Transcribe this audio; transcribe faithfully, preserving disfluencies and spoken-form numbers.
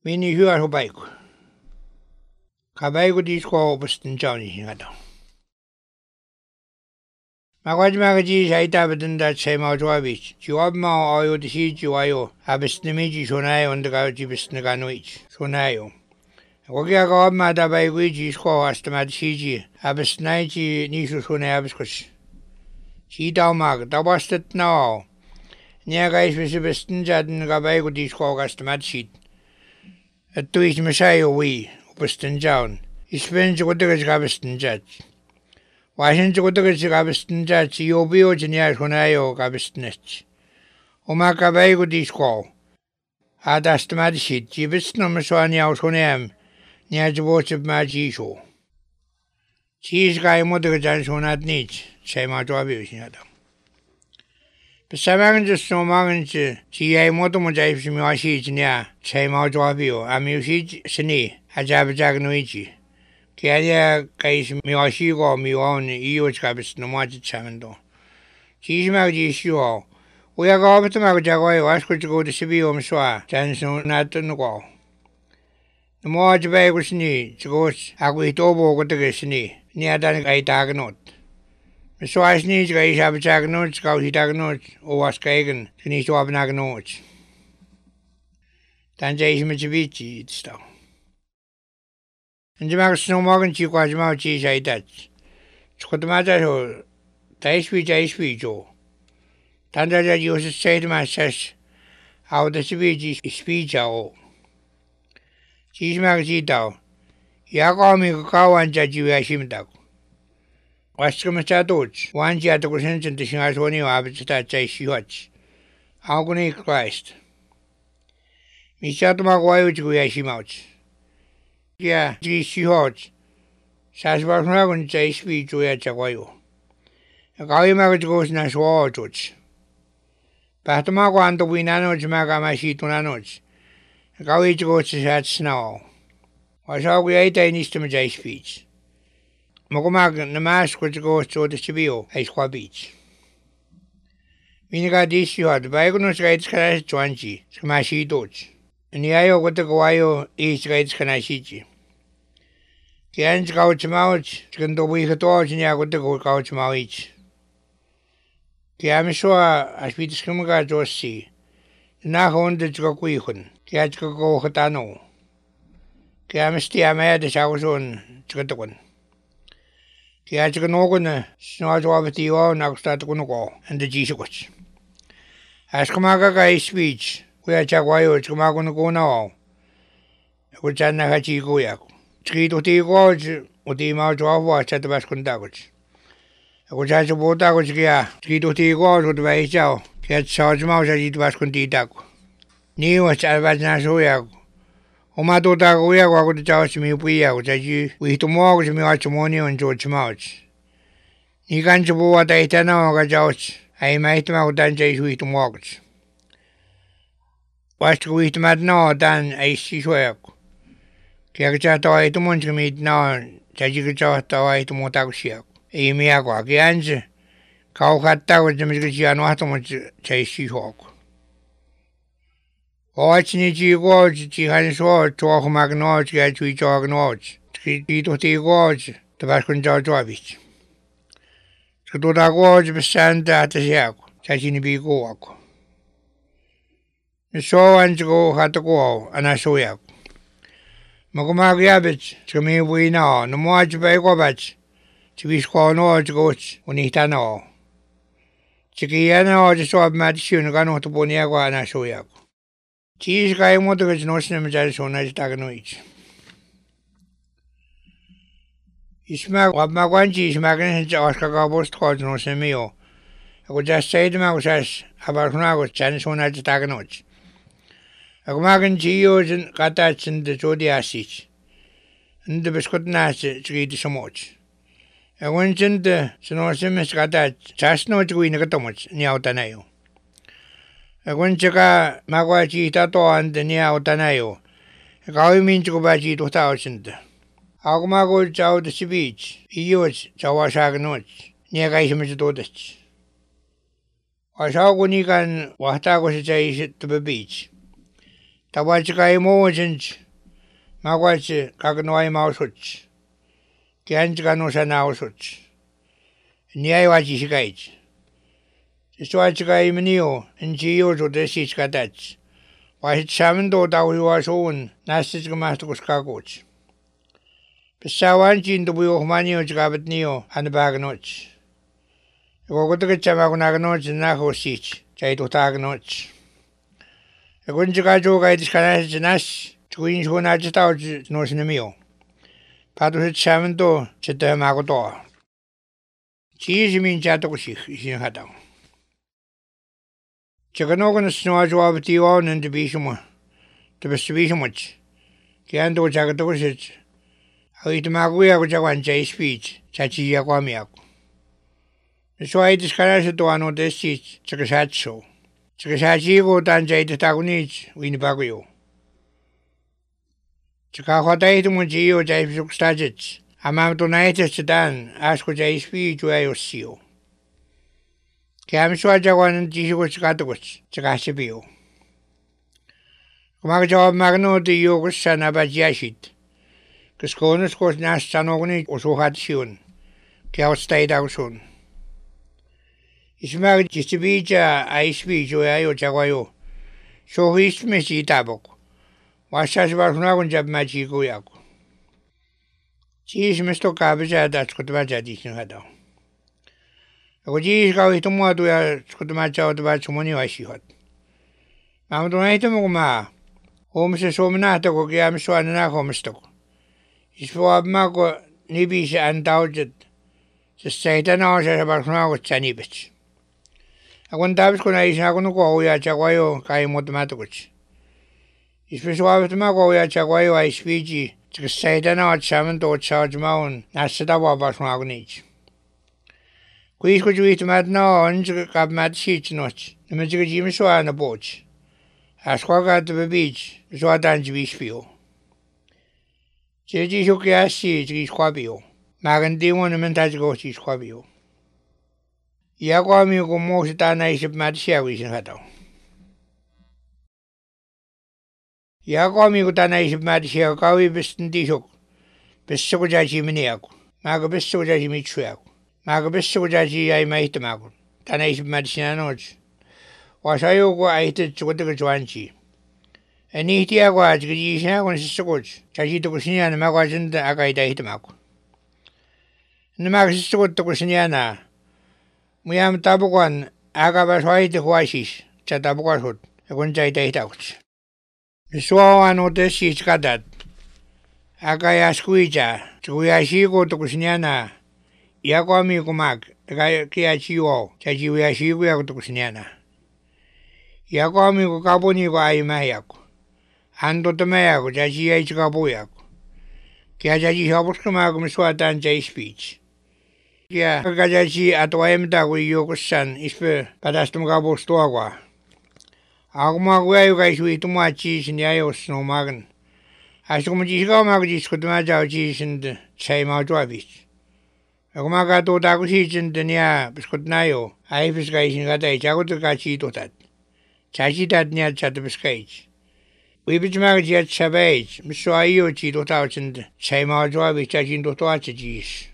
Mini hyö on paiku. Ka paiku disko opastin jauni hingata. Magwaji magaji saita betenda sai mau jawabich. Jawab mau ayo disi jiwayo. Abisnimiji sonai ondaga jibisne ganuich. Sonayo. Kogi aga amma da paiku disko astama disi abisnaiji nisu sonai abiskosh. Sida mag tabastet nao. Niaga isbisi besten jaden ga paiku disko astama disi. Että tuis me sai ui opastin jaun. Ispen jikotagas gabistin jaj. Wahin jikotagas gabistin jaj yobio jinia sonayo gabistinech. Oma ka paiku disko. Adastama disi jibisno meswani au soneam. Nia jibosib ma jiso. Jis ga imotaga jan sonat nich. Sai ma jawabio sinata. Pesamagan just no magan je ji imoto mo jai si miwashi jinia. Sai ma jawabio. Amiushi sini. Ajabajag nuiji. Kaya kais miwashi go miwan iyo chkabis no maji chamendo. Jis mag jisio. Uya ga obita mag jagwai wasko jigo de sibi omswa. Janso natun go. Namo ajabay ko sini. Jigos ako hitobo ko taga sini. Niadan kay tagnot. Miswas ni jika isabajag jika hitagnot. Owas kaigan. Sini suwab nagnot. Tanja ismajibichi itstaw. Njimag snowmagan chi kwajma chi shaitat. Chukotmata ho taispi taispi jo. Tanda ja yos said ma sash. Au da sibi ji spi jao. Chismag chi tao. Yakomi kawan ja ji yashimtak. Waskama toch. Wan ji atako sensen de shingasoni abita chai shiwach. Auguni Christ. Mishatma kwayo chiku yashimauch. Yeah, ji shihoj. Sasbarnagun chai spi joya chakwayo. Kawi magajos na swajoch. Pahtama ko anto winanoch magamashi tunanoch. Kawi jigos sat snow. Washaw yaita inistum jai speech. Mogomag namas ko jigos to the chibio, a squa beach. Miniga dishihod, Bagonos gates crash twanji, smashi doch. Niayo got the Gawayo east gates kanashiji. Kians couch mouch, Skando we had all in Yago to go couch mouch. Kiamisua, as we discriminate Jossi. Nahon the Jokuihun, Kiachko go Hatano. Kiamistia mad the Shawson, Chikatukun. Kiachanogun, snort over the own Nakstatukuno, and the Jisukuch. As Kamagaga speech. Kuya chakwayo chkumagun ko na. Ako chan na hachi kuya. Chkito ti ko uti mau chwawa chat bas kundagoch. Ako chan chubota ko chkiya. Chkito ti ko ut bai chao. Kaya chao mau sa jit bas kunti tako. Ni wa chat bas na soya ko. Oma to ta kuya ko ako chao chimi puya ko chaji. Wihito mo ko chimi wa chumoni on cho chimauch. Ni kan chubuwa ta itana wa ka chao. Ay maitma ko tan chay wihito mo ko. Wastu wit mat no dan ai si soyak. Kaya cha to ai tumon chmit no chaji cha to ai tumo ta kusiak. E mi agwa kianj. Kau khatta ko jmi chi anu ha tumo chai si hok. Och ni ji go ji han so to ho magno chi chi cho no. Ti to ti go to vas kun ja jo avich. To da go ji besanda ta siak. Chaji ni bi go ako. So and go had to go, and I saw you. Mogomagabich, to me we know, no more to pay go back. To be squaw no to go, when he done all. Chikiana or the swab matchun gone to Boniagua and I saw you. Cheese guy motor no snim so nice taganoich. Ismag what Magwanji is magnets Oscar Gobos called no semio. I would just say to myself about Nago chance on at the taganoich. Agmagan geos and katats in the zodiacis. And the biscuit nasi to eat so much. I went in the Sonosimus katat, just no to win a catomuch, Niautanayo. I went to Magwachi Tato and the Niautanayo. A cow means to go back to thousand. Agmago chow the beach, Eos, Chawashaganoch, near Gaismus Dodich. I saw when you can what I was to the beach. Tawachikai Mojins, Magwachi, Kaganoi Mausuch, Ganjganosa Nausuch, Niawachi Shigait. Swatchikai Menio, and Gio to the Siskatach. Why it Samando that we was own, Nastic Master Kagoch. Pesawanchi in the wheel of Manio Jabet Neo and the Baganoch. Go to get Chamagonaganoch and Naho Sich, Chaito Taganoch. A Gunjagajo guide is Kanash Nash, twins who not just out no cinemio. Patus Samando, Cheta Magotor. Cheese means Chatoshi, in Hadam. Chaganogan snow of the on and the Bishamo, the Bisham much. Kiando Jagadosit. I eat Maguia which I want Jay speech, Chachi Yaquamiak. So I discouraged to one of the seats, Chakasacho. Chakasachi go down Jay the Tagunich, Winnibago. Chakahota Mujio Jay Stajits. A man to night sedan, ask what Jay speech where you see you. Camswajawan and Jishus Gatos, Chakasibio. Magjo Magno de Yogus and Abajashit. Casconas was Nash Sanogni or so had soon. Cal stayed out soon. His marriage to be I speech where I Jaguayo. So he's Missy Tabok. Was such about Nagunjab Magicoyak. She is Mister Cabbage that's what Vajadis had. Oji is going to more to a Scotamacha out about some money I see hot. Mamma, home says so many to go game so and a homestock. It's for Marco Nibis and doubted. The Satan hours about now with Chanibich. I want to have going to go at Chaguayo, Kaimotomatoch. It's for so to Marco at Chaguayo, I speech to Satan out seven to charge mountain, Nasadawa about Magnich. Quiz could you eat mad now and cap mad sheets notch, the magic Jim Swa on the boat. As Quagga to the beach, so I dance beach feel. Jeji Shukia seeds is Quabio. Magan Demon and Mentago is Quabio. Yaquami go most than I ship mad sherries in Hato. Yaquami go than I ship mad sher, Gawi Biston Dishok, Bisojaji Miniac, Magabisojaji Mitriac. Magabisojaji I made the Mago. Than I ship mad shannoch. Was I go I did to the Juanchi. And eat Yagua, Gijia, when she's so good. Chajito Cusinia and Magazine the Agaida Hitamaco. And the Magus to Cusiana. We am Tabuan, Agabas White Huashis, Chatabuahut, a one day date out. The Swan or the sheets got that. Agaya Squija, Chuyashi go to Cusiana. Yaguami Gumak, the guy Kiachio, Chajiashi we are to Cusiana. Yaguami Gaboni by Mayak. Ando the Mayak, Jaji H. Gaboyak. Kiajaji Hobuskamagum Swatan J speech. Yeah, Gajaji at Wayamda with Yokosan is for Padastum Gabo Stoagua. Aguma, you guys eat too much cheese in the Ios no magan. As come Jisco Magis could imagine cheese in the same outdrivis. Agumaga to Dagusis in the near Biscotnayo, I have guys in Gata, Jagotachi to that. Chachi that near Chatabiscage. We bitch magazine at Savage, Miss Ayo Chito thousand, same outdrivis, judging to Toachis.